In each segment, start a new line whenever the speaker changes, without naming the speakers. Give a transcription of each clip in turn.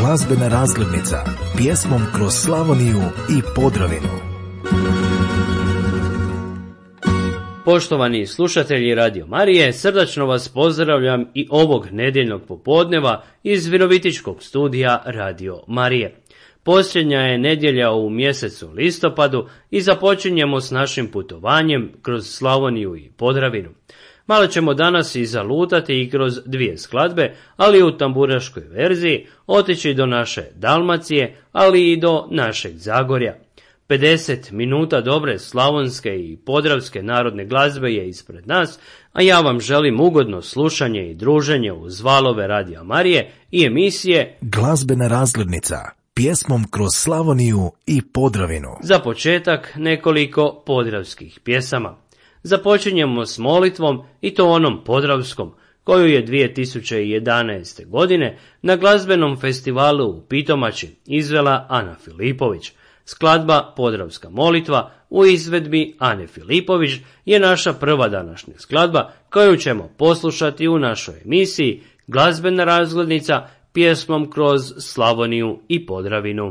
Glazbena razglednica, pjesmom kroz Slavoniju i Podravinu.
Poštovani slušatelji Radio Marije, srdačno vas pozdravljam i ovog nedjeljnog popodneva iz Virovitičkog studija Radio Marije. Posljednja je nedjelja u mjesecu listopadu i započinjemo s našim putovanjem kroz Slavoniju i Podravinu. Malo ćemo danas i zalutati i kroz dvije skladbe, ali u tamburaškoj verziji, otići do naše Dalmacije, ali i do našeg Zagorja. 50 minuta dobre slavonske i podravske narodne glazbe je ispred nas, a ja vam želim ugodno slušanje i druženje uz valove Radija Marije i emisije
Glazbena razglednica, pjesmom kroz Slavoniju i Podravinu.
Za početak nekoliko podravskih pjesama. Započinjemo s molitvom, i to onom podravskom, koju je 2011. godine na glazbenom festivalu u Pitomači izvela Ana Filipović. Skladba Podravska molitva u izvedbi Ane Filipović je naša prva današnja skladba koju ćemo poslušati u našoj emisiji Glazbena razglednica, pjesmom kroz Slavoniju i Podravinu.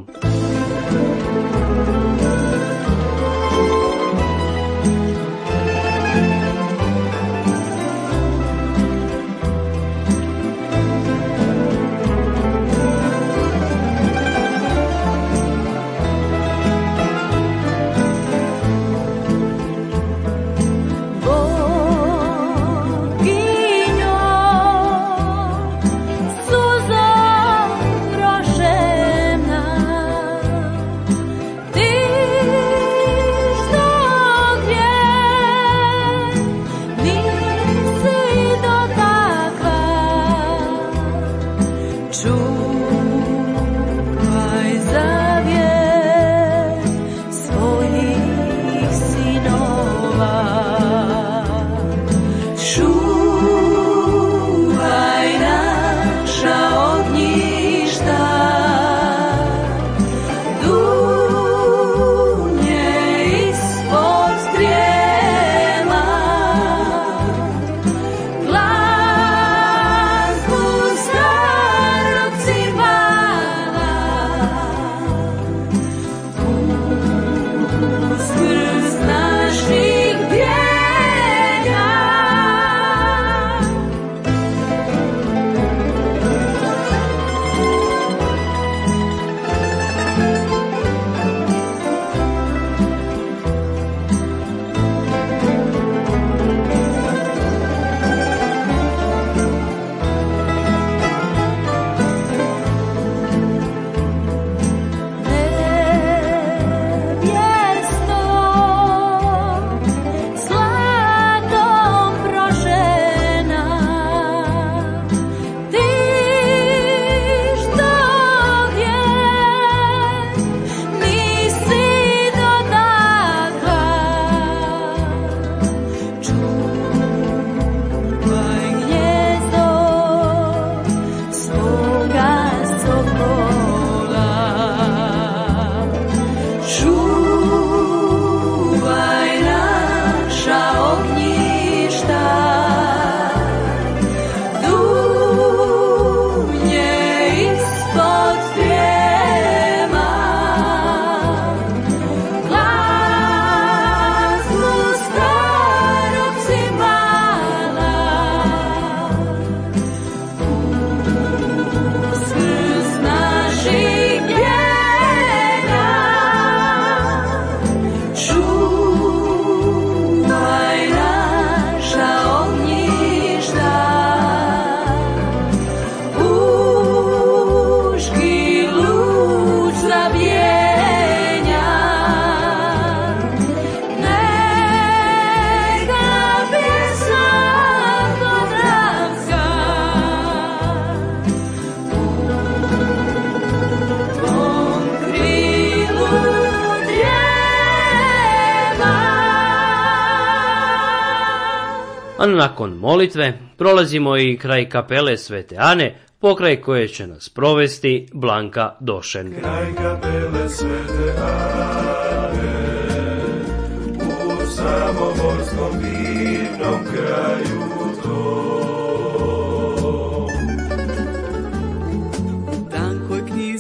A nakon molitve prolazimo i kraj kapele Svete Ane, pokraj koje će nas provesti Blanka Došen.
Kraj kapele Svete Ane, u samoborskom divnom kraju to.
Там хоть не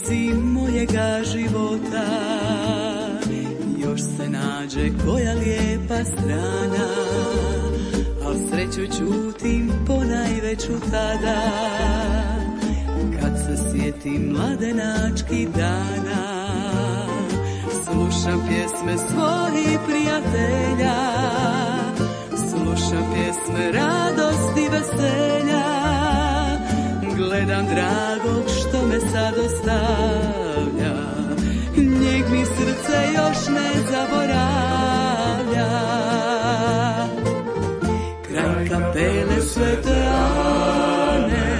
ćutim ponajveću tada, kad se sjetim mladenačkih dana. Slušam pjesme svojih prijatelja, slušam pjesme radosti, veselja. Gledam dragog što me sad ostavlja, njeg mi srce još ne zaboravlja. Kraj kapele Svete Ane,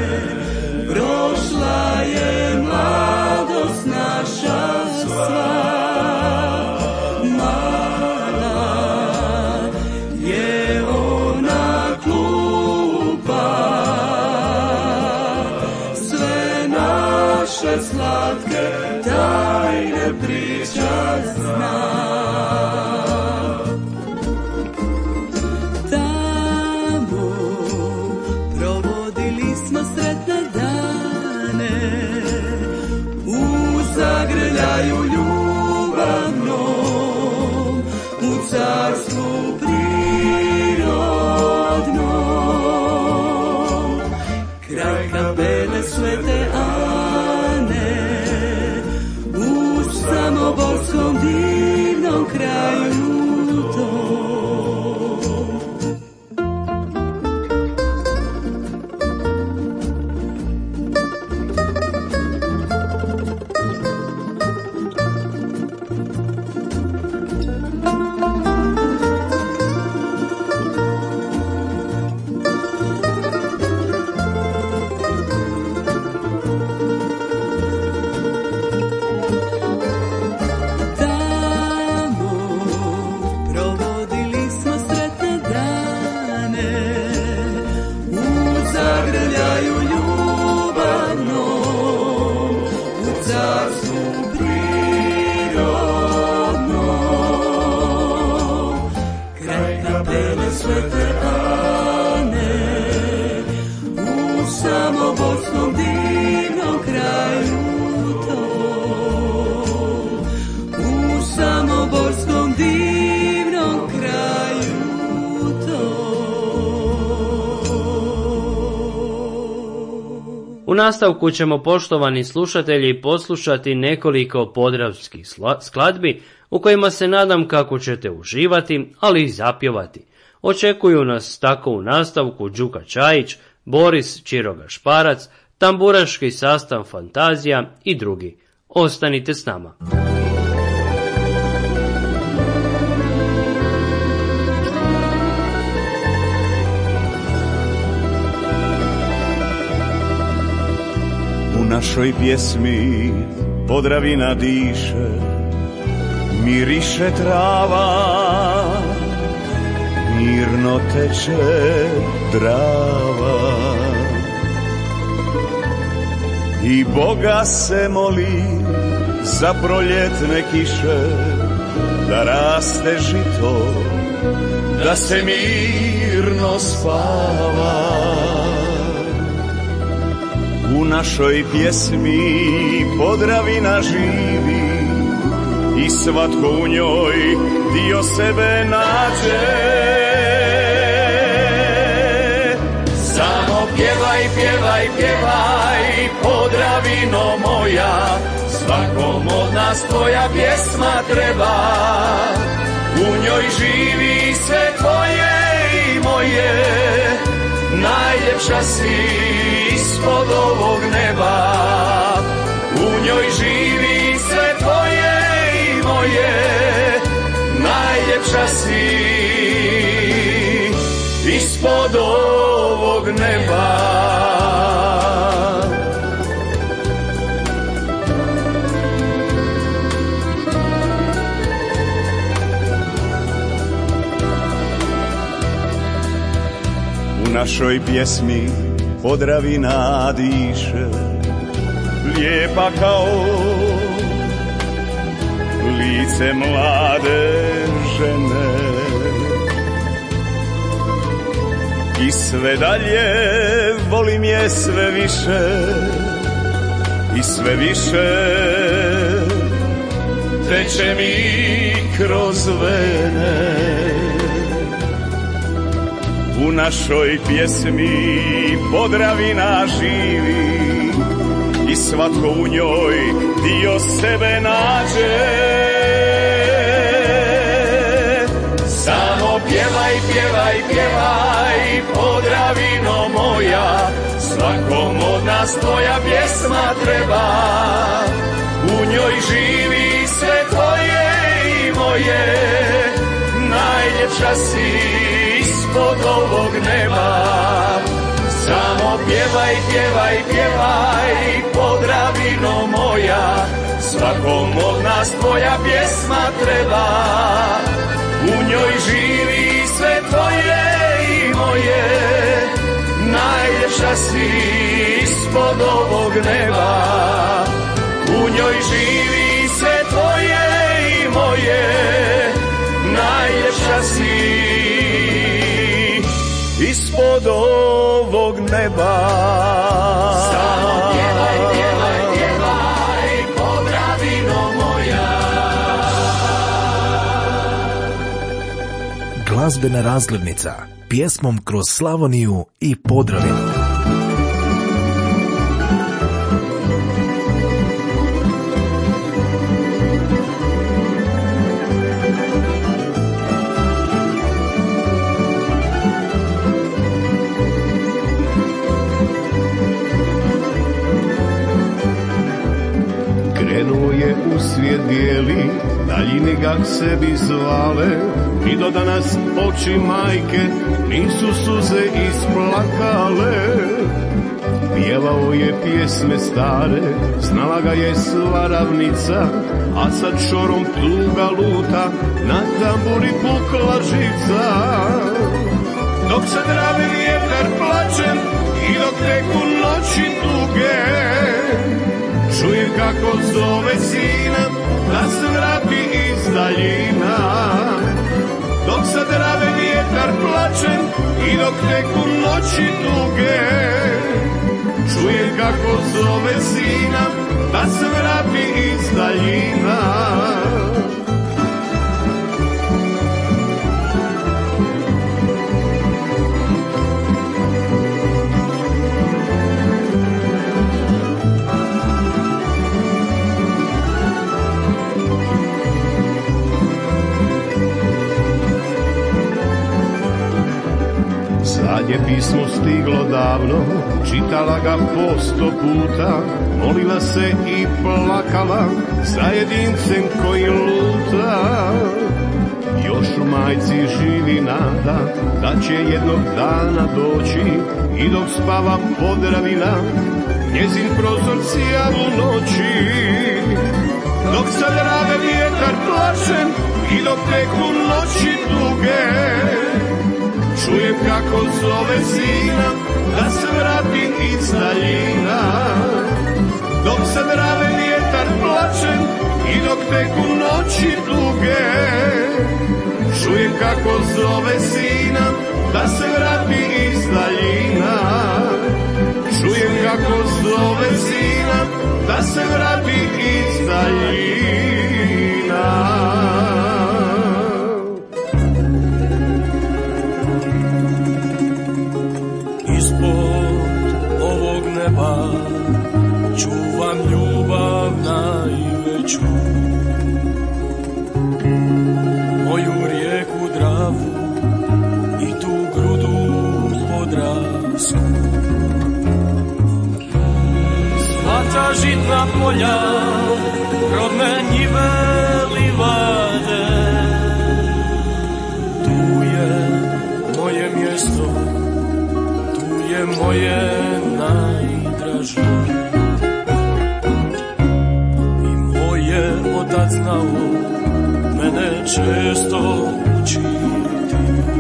prošla je mladost naša sva. Slatke tajne priča znam. Tamo provodili smo sretne dane, u zagrljaju ljubavnom, u carstvu prirodnom. Kraj kapele Svete samoborskom divnom kraju tom.
U nastavku ćemo, poštovani slušatelji, poslušati nekoliko podravskih skladbi u kojima se nadam kako ćete uživati, ali i zapjevati. Očekuju nas tako u nastavku Đuka Čajić, Boris Čiroga Šparac, tamburaški sastav Fantazija i drugi. Ostanite s nama.
U našoj pjesmi Podravina diše, miriše trava, mirno teče Drava. I Boga se moli za proljetne kiše, da raste žito, da se mirno spava. U našoj pjesmi Podravina živi i svatko u njoj dio sebe nađe. Samo pjevaj, pjevaj, pjevaj, Podravino moja, svakom od nas tvoja pjesma treba. U njoj živi sve tvoje i moje, najljepša si ispod ovog neba. U njoj živi sve tvoje i moje, najljepša si ispod ovog neba. U našoj pjesmi Podravina diše, lijepa kao lice mlade žene. I sve dalje volim je sve više i sve više teče mi kroz vene. u našoj pjesmi Podravina živi i svatko u njoj dio sebe nađe. Samo pjevaj, pjevaj, pjevaj, Podravino moja, svakom od nas tvoja pjesma treba. U njoj živi sve tvoje i moje, najljepša si ispod ovog neba. Samo pjevaj, pjevaj, pjevaj, Podravino moja, svakom od nas tvoja pjesma treba. U njoj živi sve tvoje i moje, najljepša si ispod ovog neba. U njoj živi sve tvoje i moje, najljepša si ispod ovog neba. Samo pjevaj, pjevaj, pjevaj, Podravino moja.
Glazbena razglednica, pjesmom kroz Slavoniju i Podravinu.
Krenuo je u svijet bijeli, daljine ga k sebi zvale, i do danas oči majke nisu suze isplakale. Pjevao je pjesme stare, znala ga je sva ravnica, a sad šorom tuga luta, na tamburi pukla žica. Dok se drave vjetar plačem i dok teku noći tuge, čujem kako zove sina da se vrati iz daljina. Dok sad rave vjetar plačem i dok teku noći tuge, čujem kako zove sina da se vrati iz daljina. Zadnje pismo stiglo davno, čitala ga po 100 puta, molila se i plakala za jedincem koji luta. Još u majci živi nada da će jednog dana doći, i dok spava Podravina, njezin prozor sija u noći. Dok sad rave vjetar plačem i dok teku noći duge, čujem kako zove sina da se vrati iz daljina. Dok se drave vjetar plačem i dok teku noći duge, čujem kako zove sina da se vrati iz daljina. Čujem kako zove sina da se vrati iz daljina.
Čuvam ljubav najveću, moju rijeku Dravu i tu grudu podravsku. Sva ta žitna polja, rodne njive livade, tu je moje mjesto, tu je moje najdraže. I moj je otac znao mene često učiti.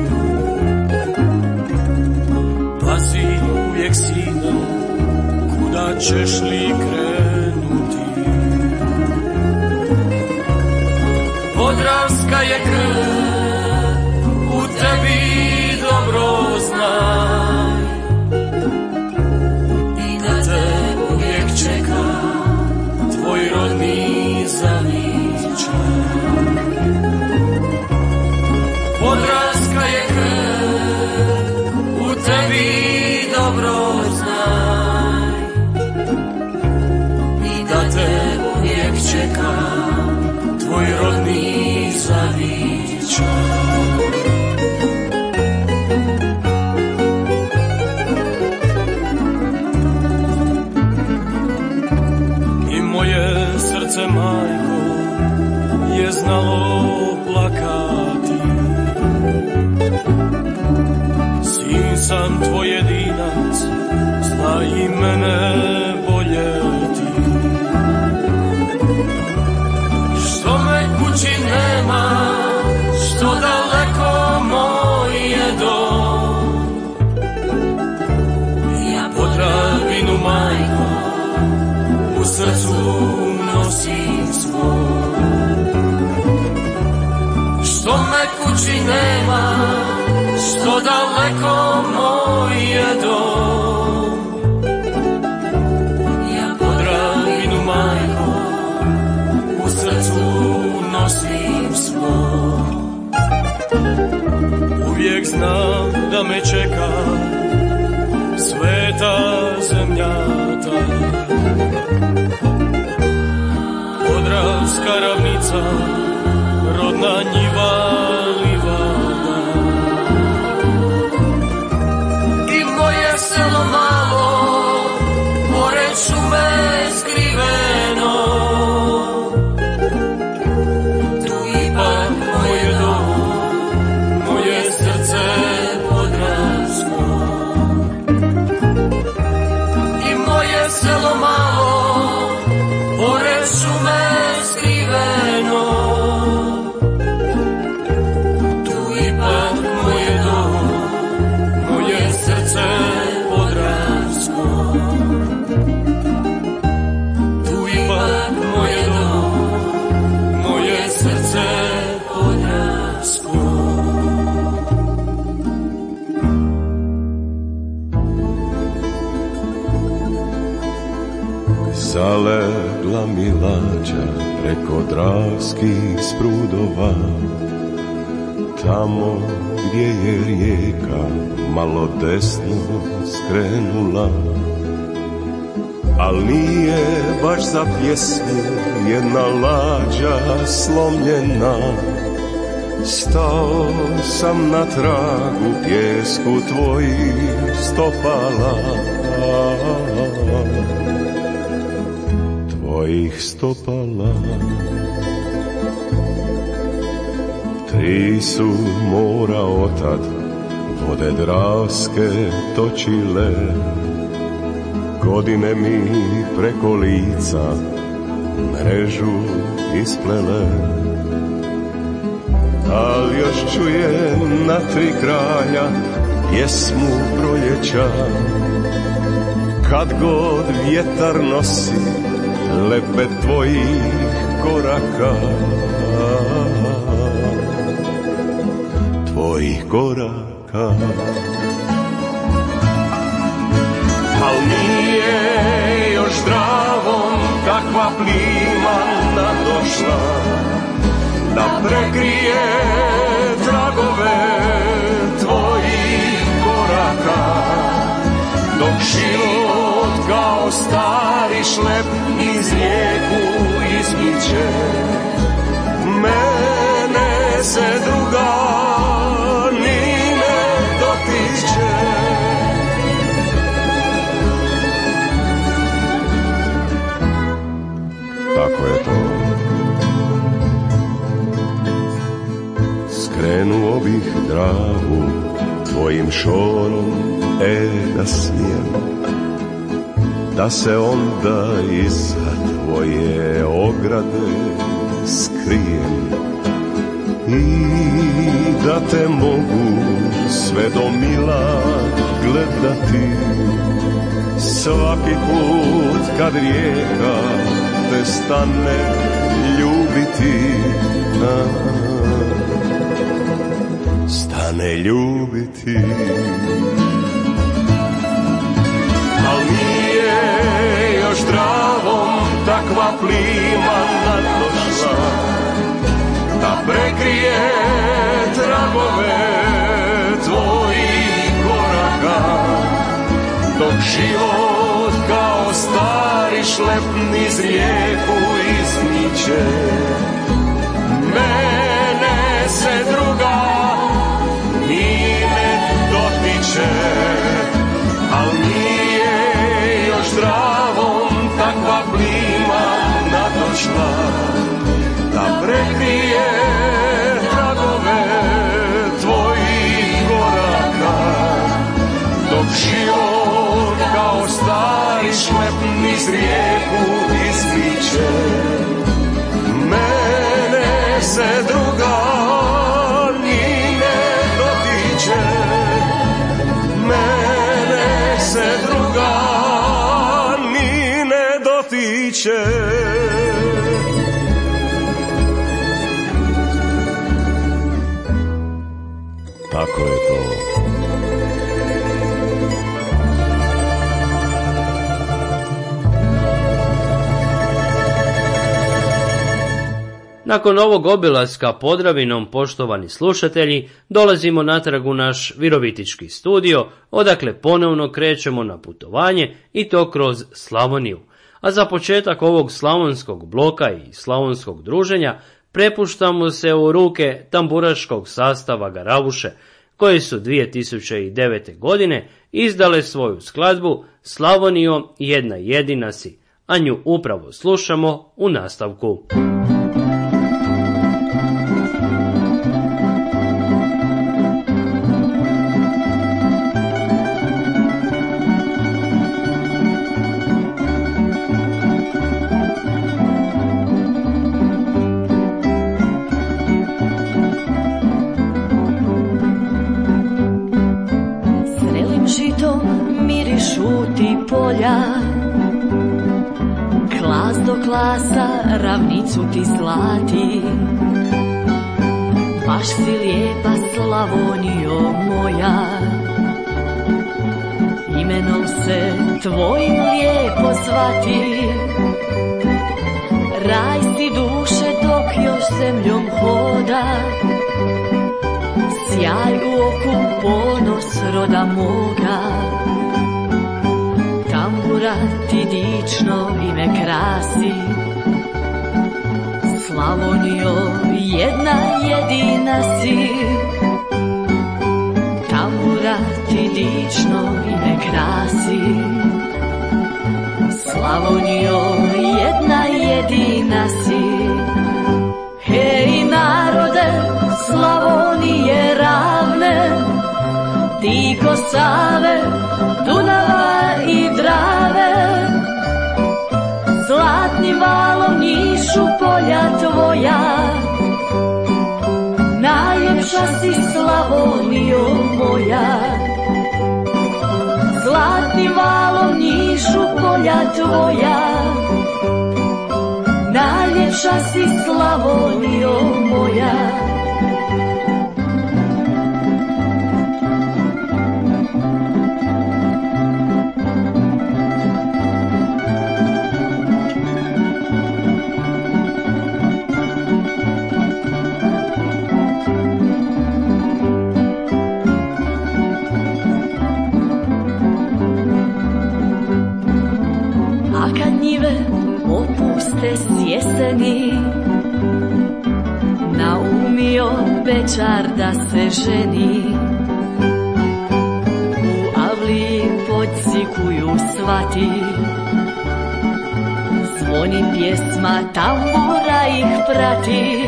Pazi uvijek sine, kuda ćeš li krenuti. Podravska je krv, u tebi dobro znaj. I na te uvijek čeka tvoj rodni zavičaj. Podravska je krv, klinac, zna i mene voljeti. Što me kući nema, što daleko moj je dom, ja Podravinu, majko, u srcu nosim svoj. Što me kući nema, što daleko moj je dom, ja Podravinu, majko, u srcu nosim svoj. Uvijek znam da me čeka sveta zemlja ta, Podravska ravnica, rodna njiva, livada. I moje selo malo, pored šume skriveno, tu ipak moj dom, moje srce podravsko. I moje selo malo, pored šume skriveno, tu ipak moj dom, moje srce podravsko. Tu ipak moj dom, moje srce podravsko.
Zalegla mi lađa preko dravskih sprudova, tamo gdje je rijeka malo desno skrenula. Al nije baš za pjesmu jedna lađa slomljena, stao sam na tragu pjesku tvojih stopala, tvojih stopala. Tri su mora otad vode dravske točile, godine mi preko lica mrežu isplele. Al još čujem na tri kraja pjesmu proljeća, kad god vjetar nosi lepet tvojih koraka, tvojih koraka. Al nije još zdravom takva plima nadošla da prekrije tragove tvojih koraka, dok život kao stari šlep iz rijeku izmiče. Mene se druga ni ne dotiče. Tako je to. Skrenuo bih Dravu tvojim šorom, da smijem, da se onda iza tvoje ograde skrijem i da te mogu sve do mila gledati svaki put kad rijeka te stane ljubiti, stane ljubiti. Al nije još zdravom takva plima nadošla da prekrije tragove tvojih koraka, dok život kao stari šlep niz rijeku izmiče. Mene se druga ni ne dotiče, al nije još zdravom takva plima nadošla da prekrije tragove tvojih koraka, dok život
samo stari šlep niz rijeku izmiče. Mene se druga ni ne dotiče, mene se druga ni ne dotiče.
Tako je to.
Nakon ovog obilaska Podravinom, poštovani slušatelji, dolazimo natrag u naš virovitički studio, odakle ponovno krećemo na putovanje i to kroz Slavoniju. A za početak ovog slavonskog bloka i slavonskog druženja prepuštamo se u ruke tamburaškog sastava Garavuše, koji su 2009. godine izdale svoju skladbu Slavonijo jedna jedina si, a nju upravo slušamo u nastavku.
Klas do klasa ravnicu ti zlati, baš si lijepa Slavonijo moja. Imenom se tvojim lijepo zvati, raj si duše dok još zemljom hoda, sjaj u oku, ponos roda moga. Tambura ti dično ime krasi, Slavonijo jedna jedina si. Tambura ti dično ime krasi, Slavonijo jedna jedina si. Hej narode Slavonije ravne, ti ko Save, Dunava i Drave, zlatnim valom nišu polja tvoja. Najljepša si Slavonijo moja, zlatnim valom nišu polja tvoja. Najljepša si Slavonijo moja. Opuste s jeseni, naumio Bečar da se ženi. U Avliji podsikuju svati, zvoni pjesma, tambura ih prati.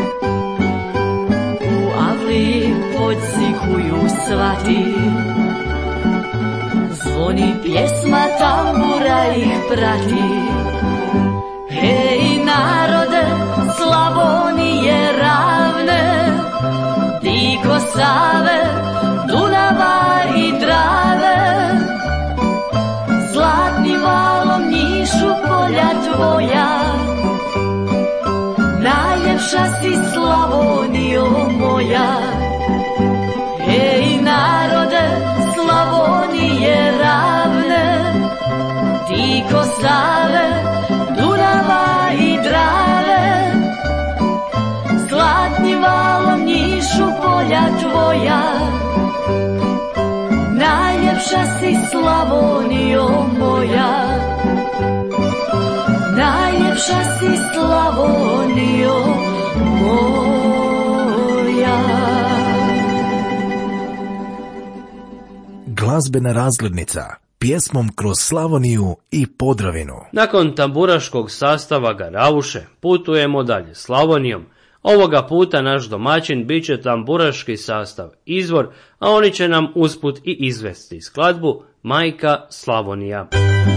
U Avliji podsikuju svati, zvoni pjesma, tambura ih prati. Hej narode Slavonije ravne, ti ko Save, Dunava i Drave, zlatnim valom nišu polja tvoja. Najljepša si Slavonijo moja. Hej narode Slavonije ravne, ti ko Save, Dunava i Drave, zlatnim valom nišu polja tvoja. Najljepša si Slavonijo moja, najljepša si Slavonijo moja.
Glazbena razglednica pjesmom kroz Slavoniju i Podravinu.
Nakon tamburaškog sastava Garavuše putujemo dalje Slavonijom. Ovoga puta naš domaćin bit će tamburaški sastav Izvor, a oni će nam usput i izvesti skladbu Majka Slavonija.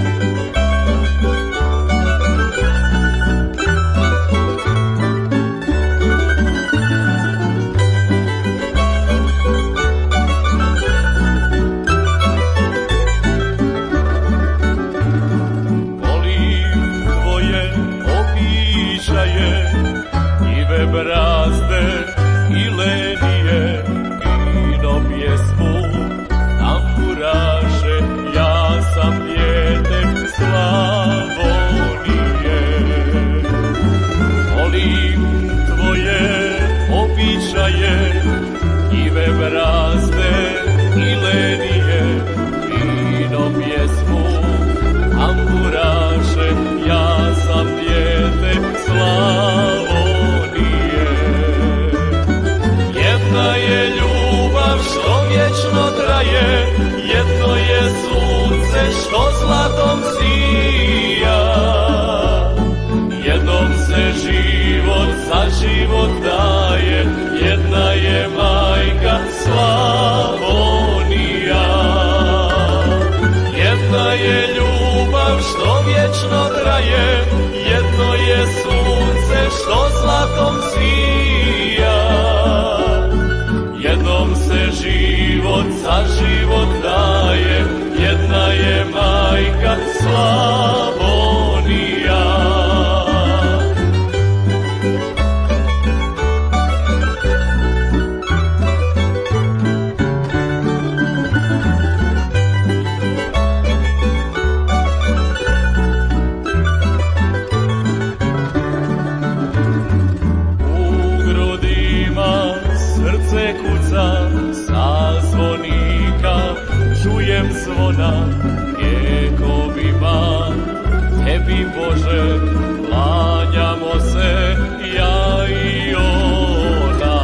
Brazde i lenije, vino pjesmu, tamburaše, ja sam dijete Slavonije. Volim tvoje običaje, njive brazde i lenije, vino pjesmu, tamburaše, ja sam dijete Slavonije. Jedna je ljubav što vječno traje, jedno je sunce što zlatom sija. Jednom se život za život daje, jedna je majka Slavonija. Jedna je ljubav što vječno traje, jedno je sunce što zlatom sija. Jednom se život za život daje, jedna je majka Slavonija. Zvona vjekovima, tebi Bože, klanjamo se ja i ona.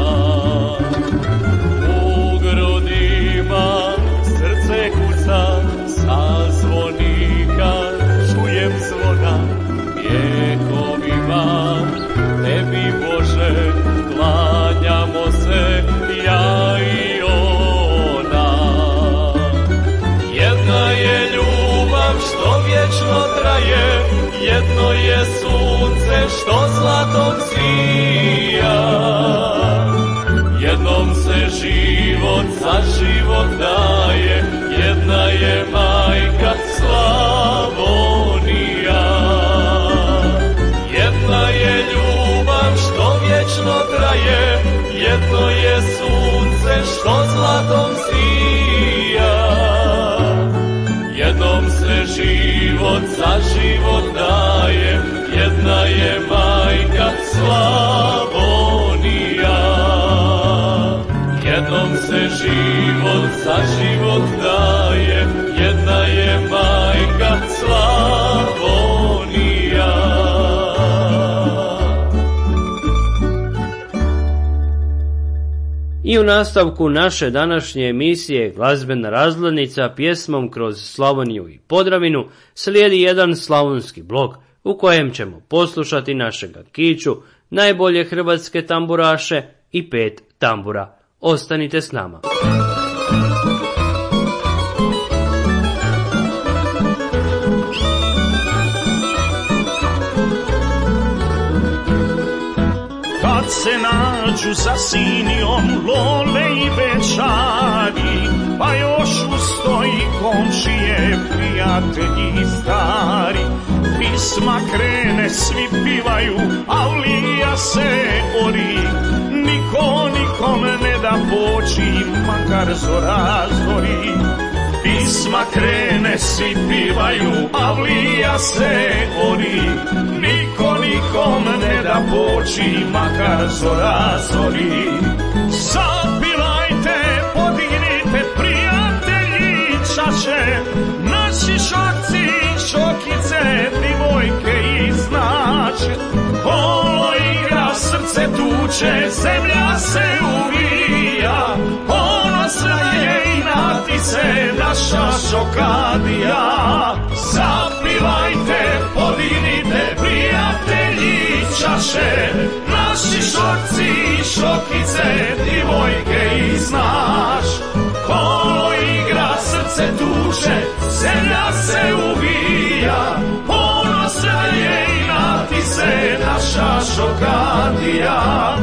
U grudima srce kuca, sa zvonika čujem zvona vjekovima, tebi Bože, klanjamo se ja i ona. Jedna je ljubav što vječno traje, jedno je sunce što zlatom sija. Jednom se život za život daje, jedna je majka Slavonija. Jedna je ljubav što vječno traje, jedno je sunce što zlatom sija. Jednom se život za život daje, jedna je majka Slavonija. Jednom se život za život daje, jedna je majka Slavonija.
I u nastavku naše današnje emisije Glazbena razglednica pjesmom Kroz Slavoniju i Podravinu slijedi jedan slavonski blok u kojem ćemo poslušati našega Kiću, najbolje hrvatske tamburaše i 5 tambura. Ostanite s nama.
Kad se nađu za sinijom lole i večari, pa još ustoji komšije, prijatelji stari. Pisma krene, svi pivaju, Avlija se ori, niko nikome ne da poći, makar zora zori. Pisma krene, svi pivaju, Avlija se ori, niko nikom ne da poći, makar zora zori. Zapivajte, podignite, prijatelji, čaše, naši šorci, šokice, divojke iznače. Kolo igra, srce tuče, zemlja se uvija, ponosna je i natice naša Šokadija. Zapivajte, podignite, prijatelji, čaše, naši šorci, šokice, divojke iznaš. Kolo igra, srce
srce tuče, zemlja se uvija, ponosna je i nati se naša Šokadija.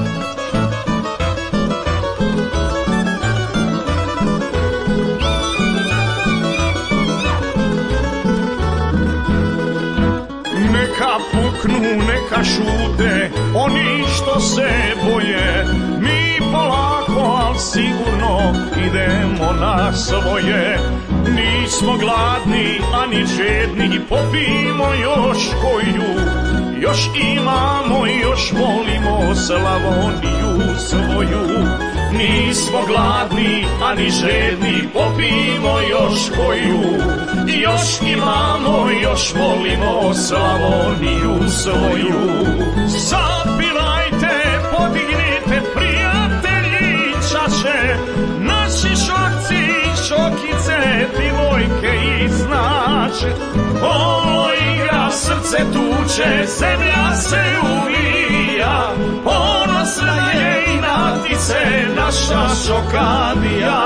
Neka puknu, neka šute, oni što se boje, mi polako, al sigurno idemo na svoje. Nismo gladni, ani žedni, popijmo još koju, još imamo, još volimo Slavoniju svoju. Nismo gladni, ani žedni, popijmo još koju, još imamo, još volimo Slavoniju svoju. Zapivajte, podignite, prijatelji, čaše, naši Šokci, Šokice, divojke iz naše. Ovo igra, srce tuče, zemlja se uvija, ponosna je i natice naša Šokadija.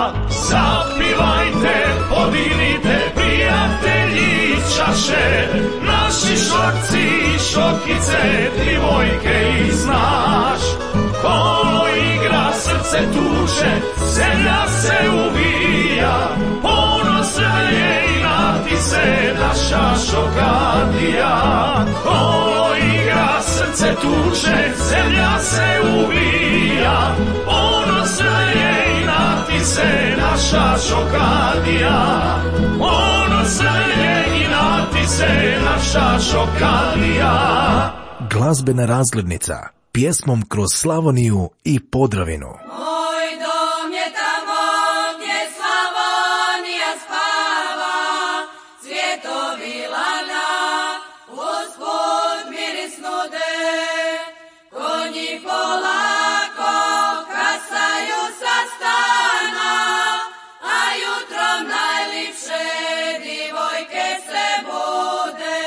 Zapivajte, podignite, prijatelji, čaše, naši Šokci, Šokice, divojke iz naš. Kolo igra, srce tuče, zemlja se uvija, ponosna je i natice naša Šokadija. Kolo igra, srce tuče, zemlja se uvija, ponosna je i natice naša Šokadija. Ponosna je i natice naša Šokadija.
Glazbena razglednica pjesmom kroz Slavoniju i Podravinu.
Moj dom je tamo gdje Slavonija spava, cvjetovi lana usput miris nude, konji polako kasaju sa stana, a jutrom najlipše divojke se bude.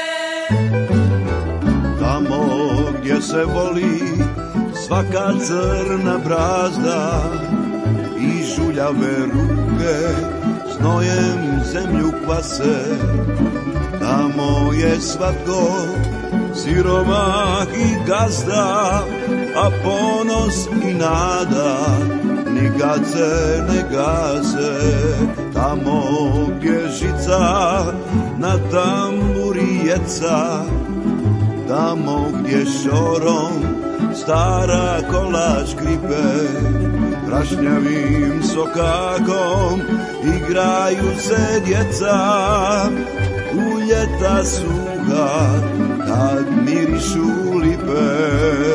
Tamo gdje se voli svaka crna brazda i žuljave ruke znojem zemlju kvase. Tamo je svatko siromah i gazda, a ponos i nada nikad se ne gase. Tamo gdje žica na tamburi jeca, tamo gdje šorom stara kola škripe, prašnjavim sokakom igraju se djeca. U ljeta suha kad mirišu lipe.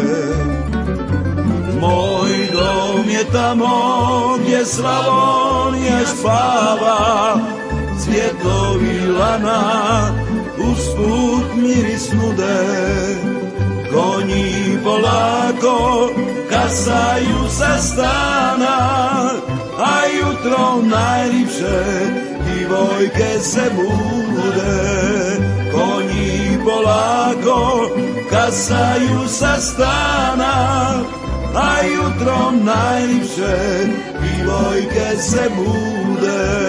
Moj dom je tamo gdje Slavonija spava, cvjetovi lana usput miris nude, konji polako kasaju sa stana, a jutrom najlipše divojke se bude. Konji polako kasaju sa stana, a jutrom najlipše divojke se bude.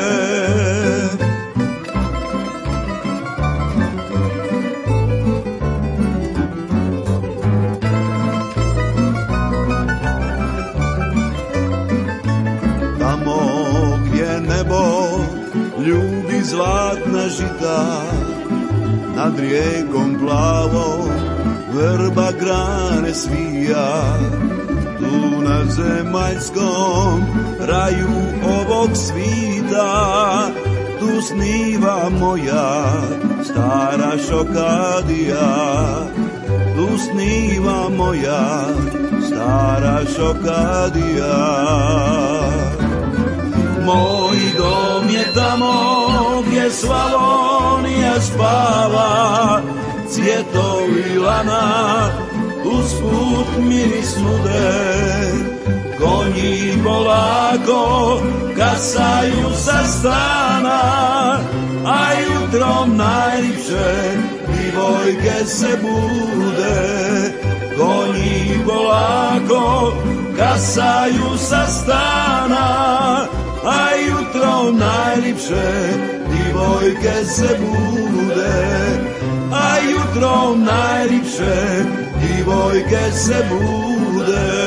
Ljubi zlatna žita, nad rijekom plavom vrba grane svija. Tu na zemaljskom raju ovog svita, tu sniva moja stara Šokadija. Tu sniva moja stara Šokadija. Moj dom je tamo gdje Slavonija spava, cvjetovi lana usput miris nude, konji polako kasaju sa stana, a jutrom najlipše divojke se bude. Konji polako kasaju sa stana, a jutrom jutro najlipše divojke se bude, a jutro najlipše divojke se bude.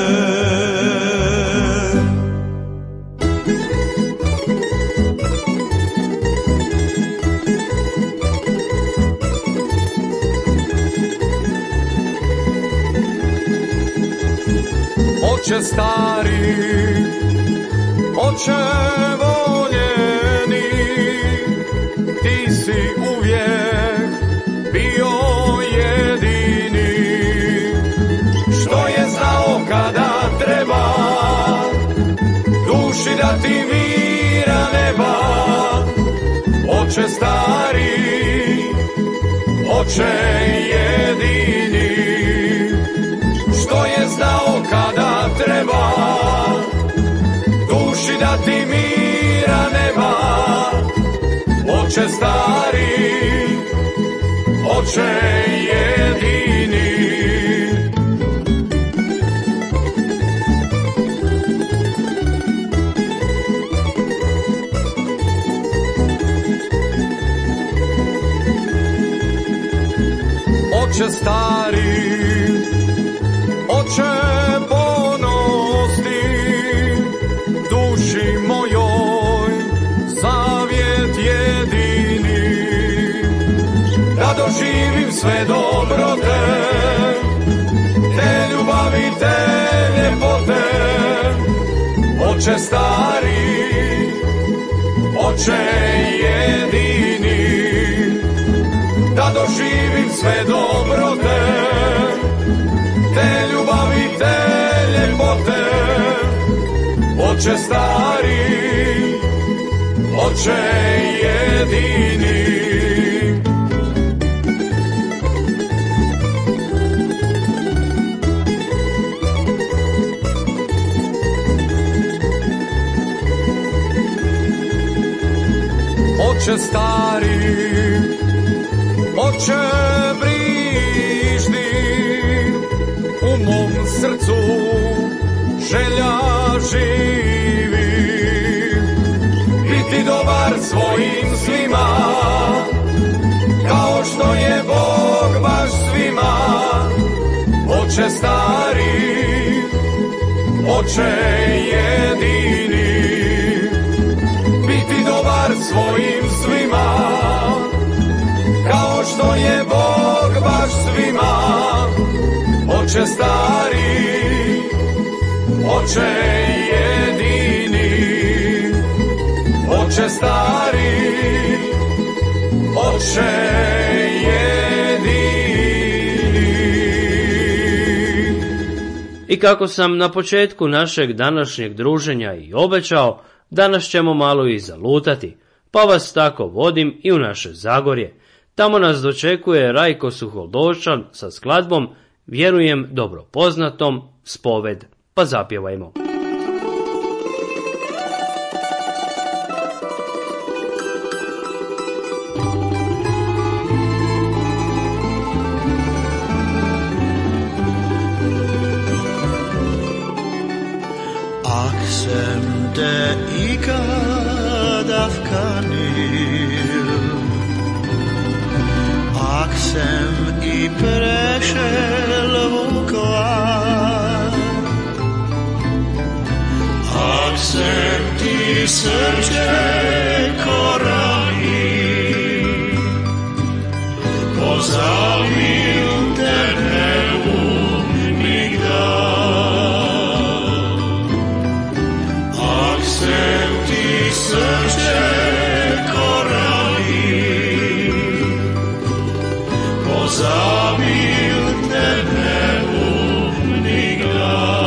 Oče stari, oče voljeni, ti si uvijek bio jedini, što je znao kada treba duši dati mira neba. Oče stari, oče jedini, što je znao kada treba duši dati mira neba. Oče stari, oče jedini. Oče stari, oče ponosti, duši mojoj zavjet jedini, da doživim sve dobrote, te ljubavi, te ljepote. Oče stari, oče jedini, da doživim sve dobrote, te ljubavi, te ljepote. Oče stari, oče jedini. Oče stari, oče brižni, u mom srcu želja živi, biti dobar svojim svima, kao što je Bog baš svima. Oče stari, oče jedini, biti dobar svojim svima, kao što je Bog baš svima. Oče stari, oče jedini, oče stari, oče jedini.
I kako sam na početku našeg današnjeg druženja i obećao, danas ćemo malo i zalutati, pa vas tako vodim i u naše Zagorje. Tamo nas dočekuje Rajko Suholdovčan sa skladbom, vjerujem dobro poznatom, Spoved. Pa zapjevajmo.
Ak sem te ikada vkanil, ak sem i prešel vukla, ak sem ti srce koranil, pozavil te nebu nikdar. Ak sem ti srce koranil, pozavil te nebu nikdar.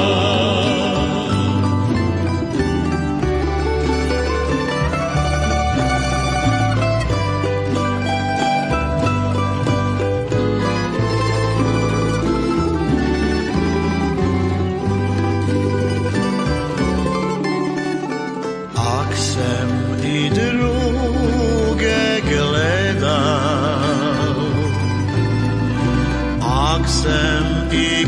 Ak sem i druge gledal, ak sem i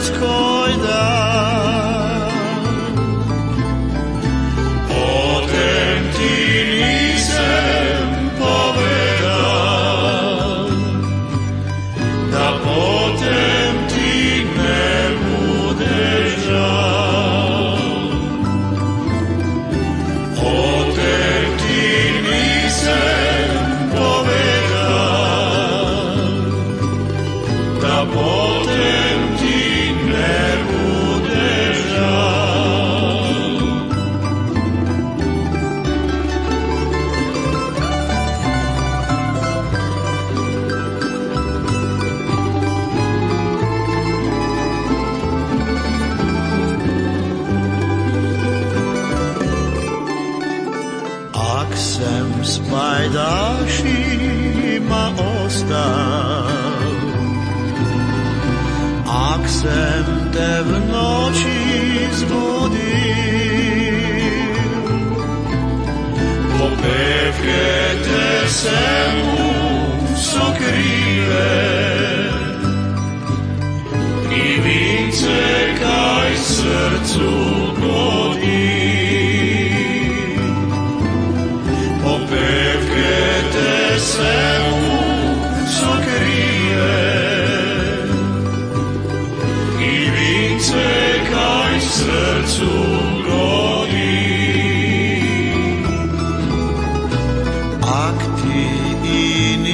Kušleckoj dal, od pajdašima ostal. Ak sem te v noči zbudil, popevke te sem usokrile i vince kaj srcu godi. Popevke te sem usokrile i vince kaj srcu godi. Ak ti i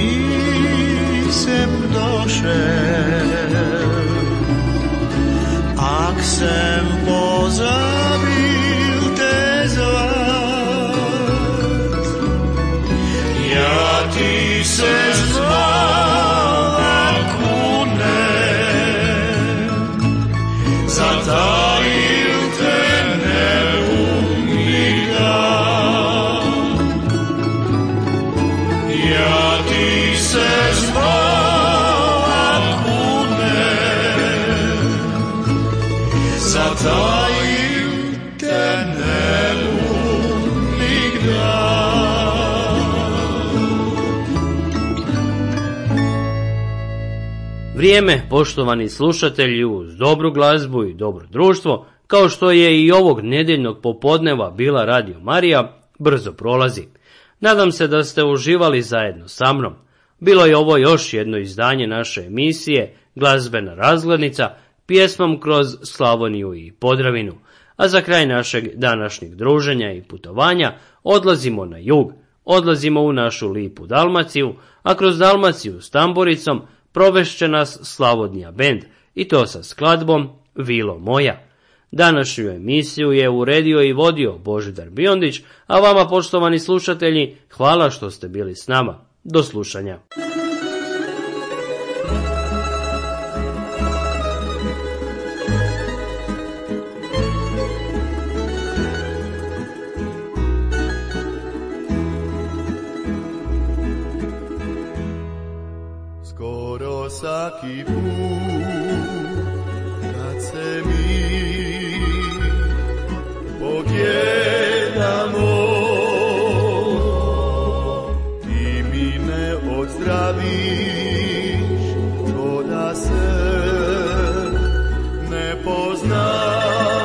nisem došel, ak sem pozabil te zvat, ja ti se zval akunem, zatajil te neumni dan. Ja ti se zval akunem, zatajil te neumni dan.
Vrijeme, poštovani slušatelji, uz dobru glazbu i dobro društvo, kao što je i ovog nedjeljnog popodneva bila Radio Marija, brzo prolazi. Nadam se da ste uživali zajedno sa mnom. Bilo je ovo još jedno izdanje naše emisije Glazbena razglednica, pjesmom kroz Slavoniju i Podravinu. A za kraj našeg današnjeg druženja i putovanja odlazimo na jug, odlazimo u našu lipu Dalmaciju, a kroz Dalmaciju s tamburicom provešće nas Slavodnija bend, i to sa skladbom Vilo moja. Današnju emisiju je uredio i vodio Božidar Biondić, a vama, poštovani slušatelji, hvala što ste bili s nama. Do slušanja.
Skoro svaki put kad se mi pogledamo, ti mi ne odzdraviš, ko da se ne poznamo.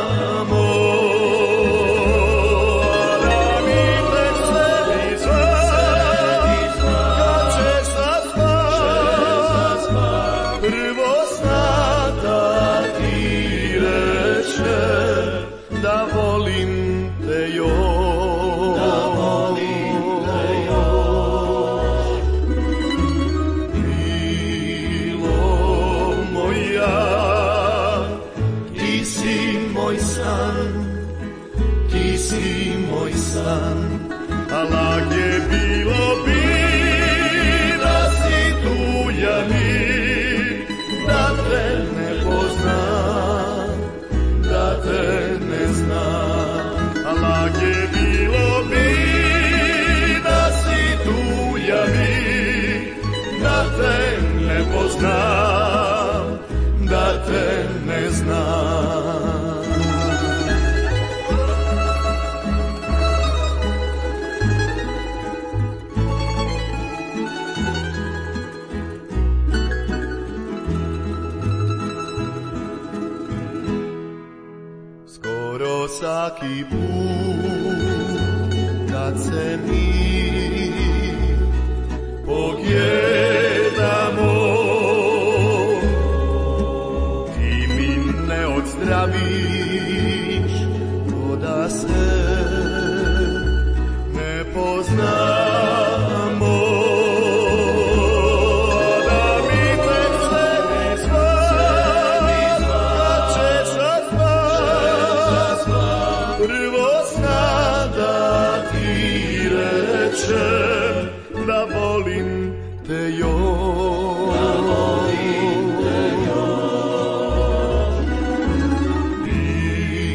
Da te ne znam. Skoro svaki put kad se mi pogledamo, zdraviš, ko da se ne poznamo. Da mi te sebi zvat, da ćeš zvat, prvo zna da ti rečem da volim te još.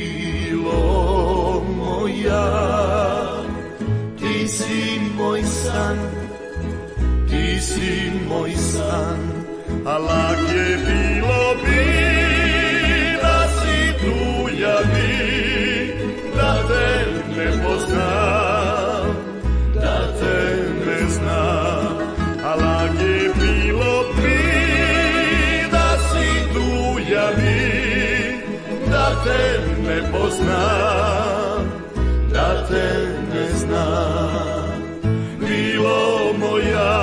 Ti si moj san, san, ti si moj san, a lak je bilo bi da si tu ja bi, da te ne poznam, da te ne znam, a lak je bilo bi da si tu ja bi, da te ne poznam, da te ne znam. Bilo moja